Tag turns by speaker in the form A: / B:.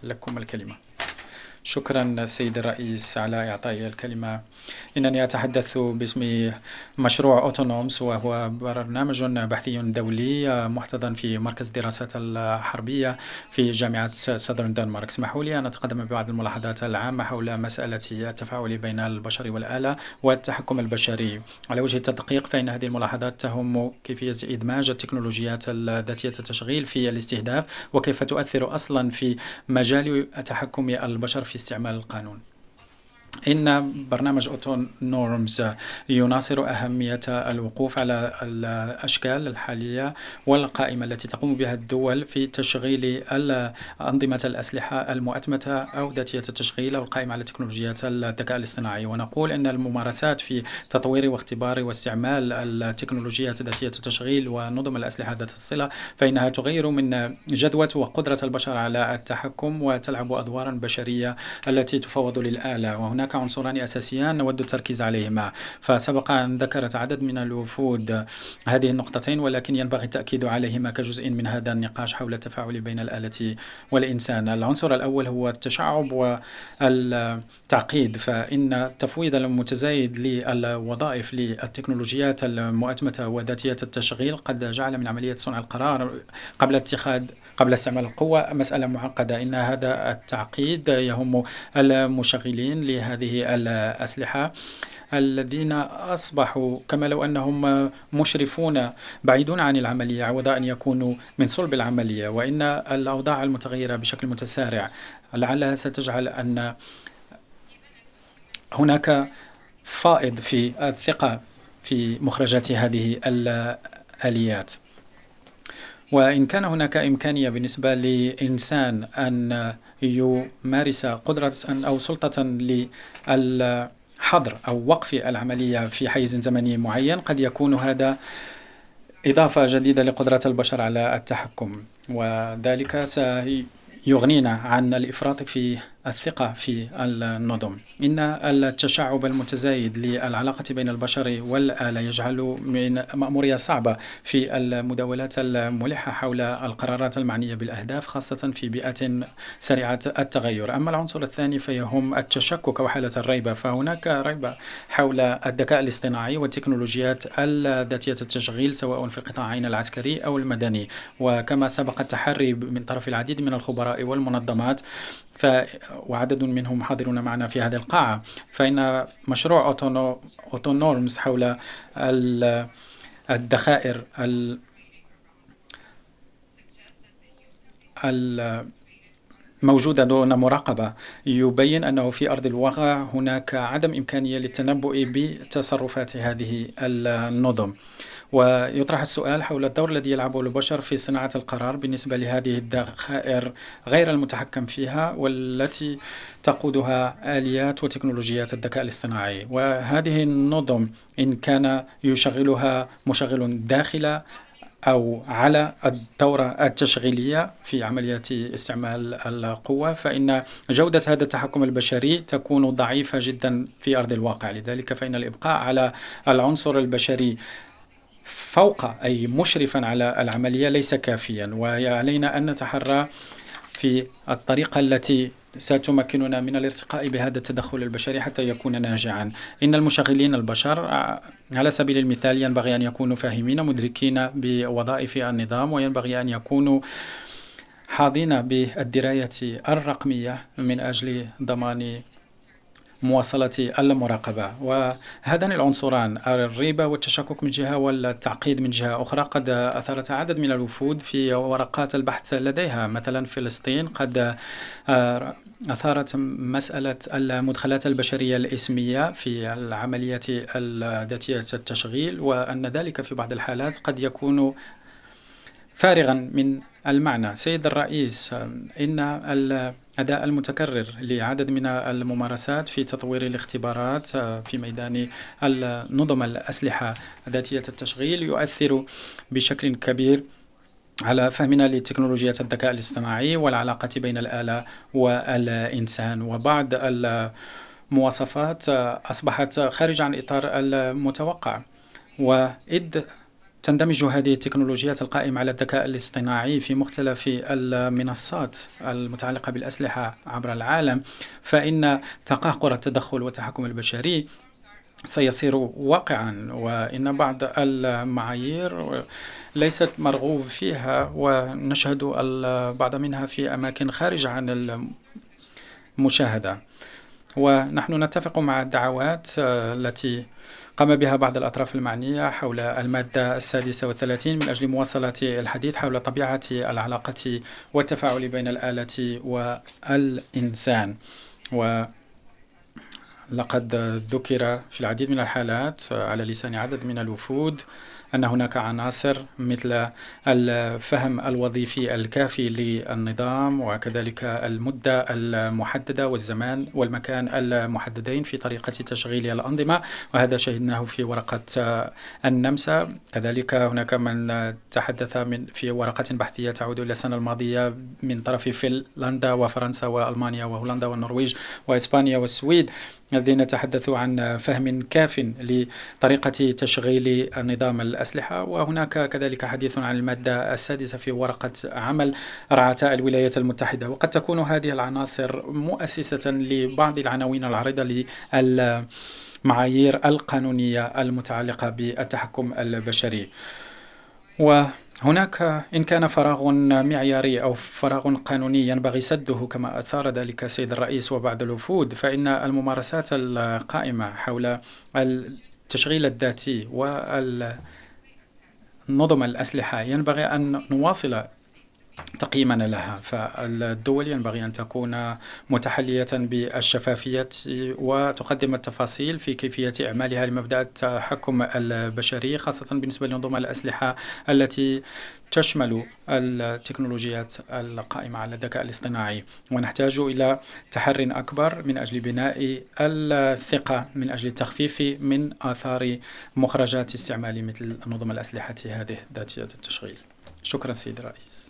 A: لكم الكلمة. شكرا سيد الرئيس على إعطائي الكلمة. إنني أتحدث باسم مشروع أوتونومس، وهو برنامج بحثي دولي محتضن في مركز الدراسات الحربية في جامعة ساذرن دنمارك. اسمحوا لي أن أتقدم ببعض الملاحظات العامة حول مسألة التفاعل بين البشر والآلة والتحكم البشري. على وجه التدقيق، فإن هذه الملاحظات تهم كيفية إدماج التكنولوجيات ذاتية التشغيل في الاستهداف، وكيف تؤثر أصلا في مجال تحكم البشر في استعمال القانون. إن برنامج أوتونورمز يناصر أهمية الوقوف على الأشكال الحالية والقائمة التي تقوم بها الدول في تشغيل أنظمة الأسلحة المؤتمتة أو ذاتية التشغيل، أو القائمة على تكنولوجيات الذكاء الاصطناعي. ونقول أن الممارسات في تطوير واختبار واستعمال التكنولوجيات ذاتية التشغيل ونظم الأسلحة ذات الصلة، فإنها تغير من جدوى وقدرة البشر على التحكم وتلعب أدوارا بشرية التي تفوض للآلة. وهناك عنصران أساسيان نود التركيز عليهما. فسبق أن ذكرت عدد من الوفود هذه النقطتين، ولكن ينبغي التأكيد عليهما كجزء من هذا النقاش حول التفاعل بين الآلة والإنسان. العنصر الأول هو التشعب والتعقيد، فإن تفويض المتزايد للوظائف للتكنولوجيات المؤتمتة وذاتية التشغيل قد جعل من عملية صنع القرار قبل استعمال القوة مسألة معقدة. إن هذا التعقيد يهم المشغلين لهذه الأسلحة الذين أصبحوا كما لو أنهم مشرفون بعيدون عن العملية عوض أن يكونوا من صلب العملية. وإن الأوضاع المتغيرة بشكل متسارع لعلها ستجعل أن هناك فائض في الثقة في مخرجات هذه الآليات. وإن كان هناك إمكانية بالنسبة لإنسان أن يمارس قدرة أو سلطة للحظر أو وقف العملية في حيز زمني معين، قد يكون هذا إضافة جديدة لقدرة البشر على التحكم، وذلك سيغنينا عن الإفراط في الثقة في النظم. إن التشعب المتزايد للعلاقة بين البشر والآلة يجعل من مأمورية صعبة في المداولات الملحة حول القرارات المعنية بالأهداف، خاصة في بيئات سريعة التغير. أما العنصر الثاني فيهم التشكك أو حالة الريبة، فهناك ريبة حول الذكاء الاصطناعي والتكنولوجيات الذاتية التشغيل سواء في القطاعين العسكري أو المدني. وكما سبق التحري من طرف العديد من الخبراء والمنظمات وعدد منهم حاضرون معنا في هذه القاعة، فإن مشروع أوتونورمز حول الذخائر موجودة دون مراقبة يبين أنه في أرض الواقع هناك عدم إمكانية للتنبؤ بتصرفات هذه النظم. ويطرح السؤال حول الدور الذي يلعبه البشر في صناعة القرار بالنسبة لهذه الذخائر غير المتحكم فيها، والتي تقودها آليات وتكنولوجيات الذكاء الاصطناعي. وهذه النظم إن كان يشغلها مشغل داخل أو على الدورة التشغيلية في عملية استعمال القوة، فإن جودة هذا التحكم البشري تكون ضعيفة جدا في أرض الواقع. لذلك فإن الإبقاء على العنصر البشري فوق أي مشرفا على العملية ليس كافيا، وعلينا أن نتحرى في الطريقة التي ستمكننا من الارتقاء بهذا التدخل البشري حتى يكون ناجعا. إن المشغلين البشر على سبيل المثال ينبغي أن يكونوا فاهمين مدركين بوظائف النظام، وينبغي أن يكونوا حاضين بالدراية الرقمية من أجل ضمان مواصلة المراقبة. وهذان العنصران الريبة والتشكك من جهة والتعقيد من جهة أخرى قد أثارت عدد من الوفود في ورقات البحث لديها. مثلا فلسطين قد أثارت مسألة المدخلات البشرية الإسمية في العملية الذاتية التشغيل، وأن ذلك في بعض الحالات قد يكون فارغا من المعنى. سيد الرئيس، إن الأداء المتكرر لعدد من الممارسات في تطوير الاختبارات في ميدان نظم الأسلحة ذاتية التشغيل يؤثر بشكل كبير على فهمنا لتكنولوجيا الذكاء الاصطناعي والعلاقة بين الآلة والإنسان. وبعض المواصفات أصبحت خارج عن إطار المتوقع، وإذ تندمج هذه التكنولوجيات القائمة على الذكاء الاصطناعي في مختلف المنصات المتعلقة بالأسلحة عبر العالم، فإن تقهقر التدخل والتحكم البشري سيصير واقعا، وإن بعض المعايير ليست مرغوب فيها، ونشهد البعض منها في أماكن خارج عن المشاهدة. ونحن نتفق مع الدعوات التي قام بها بعض الأطراف المعنية حول المادة 36 من أجل مواصلة الحديث حول طبيعة العلاقة والتفاعل بين الآلة والإنسان. ولقد ذكر في العديد من الحالات على لسان عدد من الوفود أن هناك عناصر مثل الفهم الوظيفي الكافي للنظام، وكذلك المدة المحددة والزمان والمكان المحددين في طريقة تشغيل الأنظمة، وهذا شهدناه في ورقة النمسا. كذلك هناك من تحدث في ورقة بحثية تعود إلى السنة الماضية من طرف فنلندا وفرنسا وألمانيا وهولندا والنرويج وإسبانيا والسويد، الذين تحدثوا عن فهم كاف لطريقة تشغيل نظام الأسلحة. وهناك كذلك حديث عن المادة 6 في ورقة عمل رعاة الولايات المتحدة. وقد تكون هذه العناصر مؤسسة لبعض العناوين العريضة للمعايير القانونية المتعلقة بالتحكم البشري. وهناك إن كان فراغ معياري أو فراغ قانوني ينبغي سده كما أثار ذلك السيد الرئيس وبعض الوفود، فإن الممارسات القائمة حول التشغيل الذاتي والنظم الأسلحة ينبغي أن نواصل تقييمنا لها. فالدول ينبغي أن تكون متحلية بالشفافية وتقدم التفاصيل في كيفية إعمالها لمبدأ التحكم البشري، خاصة بالنسبة لنظم الأسلحة التي تشمل التكنولوجيات القائمة على الذكاء الاصطناعي. ونحتاج إلى تحري أكبر من أجل بناء الثقة، من أجل التخفيف من آثار مخرجات استعمال مثل نظم الأسلحة هذه ذاتية التشغيل. شكرا سيد الرئيس.